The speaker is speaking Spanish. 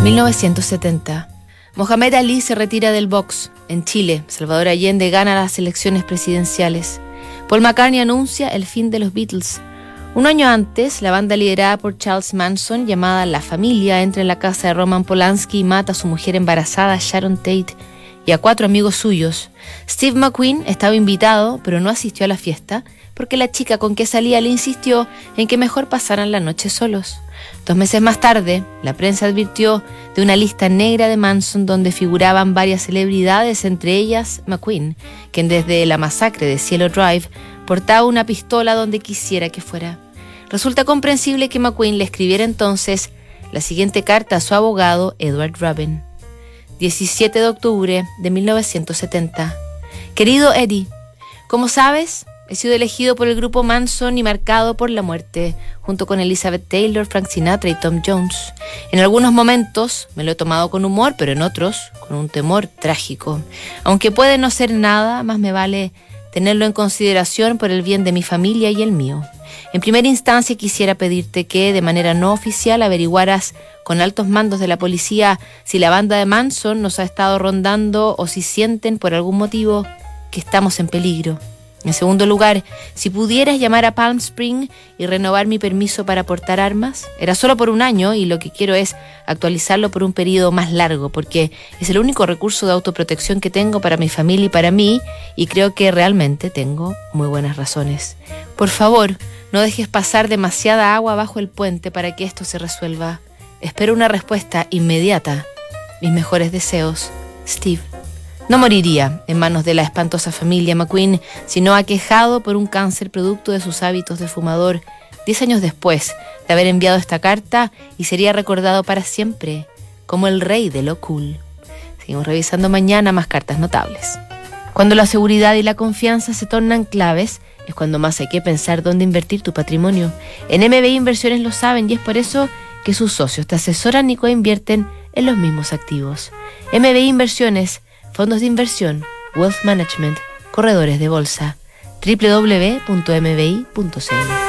1970. Mohamed Ali se retira del box. En Chile, Salvador Allende gana las elecciones presidenciales. Paul McCartney anuncia el fin de los Beatles. Un año antes, la banda liderada por Charles Manson, llamada La Familia, entra en la casa de Roman Polanski y mata a su mujer embarazada, Sharon Tate, y a 4 amigos suyos. Steve McQueen estaba invitado, pero no asistió a la fiesta, porque la chica con que salía le insistió en que mejor pasaran la noche solos. 2 meses más tarde, la prensa advirtió de una lista negra de Manson donde figuraban varias celebridades, entre ellas McQueen, quien desde la masacre de Cielo Drive portaba una pistola donde quisiera que fuera. Resulta comprensible que McQueen le escribiera entonces la siguiente carta a su abogado, Edward Rabin. 17 de octubre de 1970. Querido Eddie, como sabes, he sido elegido por el grupo Manson y marcado por la muerte, junto con Elizabeth Taylor, Frank Sinatra y Tom Jones. En algunos momentos me lo he tomado con humor, pero en otros con un temor trágico. Aunque puede no ser nada, más me vale tenerlo en consideración por el bien de mi familia y el mío. En primera instancia quisiera pedirte que, de manera no oficial, averiguaras con altos mandos de la policía si la banda de Manson nos ha estado rondando o si sienten por algún motivo que estamos en peligro. En segundo lugar, si pudieras llamar a Palm Springs y renovar mi permiso para portar armas. Era solo por 1 año y lo que quiero es actualizarlo por un periodo más largo, porque es el único recurso de autoprotección que tengo para mi familia y para mí, y creo que realmente tengo muy buenas razones. Por favor, no dejes pasar demasiada agua bajo el puente para que esto se resuelva. Espero una respuesta inmediata. Mis mejores deseos, Steve. No moriría en manos de la espantosa familia McQueen, sino aquejado por un cáncer producto de sus hábitos de fumador 10 años después de haber enviado esta carta, y sería recordado para siempre como el rey de lo cool. Seguimos revisando mañana más cartas notables. Cuando la seguridad y la confianza se tornan claves, es cuando más hay que pensar dónde invertir tu patrimonio. En MBI Inversiones lo saben, y es por eso que sus socios te asesoran y coinvierten en los mismos activos. MBI Inversiones, fondos de inversión, wealth management, corredores de bolsa. www.mbi.cl